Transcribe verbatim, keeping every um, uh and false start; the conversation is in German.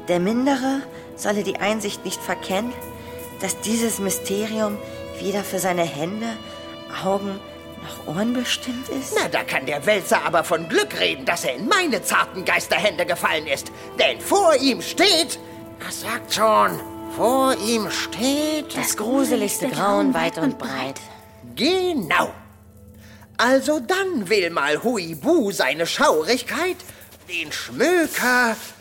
Der Mindere solle die Einsicht nicht verkennen, dass dieses Mysterium weder für seine Hände, Augen noch Ohren bestimmt ist? Na, da kann der Wälzer aber von Glück reden, dass er in meine zarten Geisterhände gefallen ist. Denn vor ihm steht... Das sagt schon, vor ihm steht... Das gruseligste Grauen weit und breit. Genau. Also dann will mal Huibu seine Schaurigkeit, den Schmöker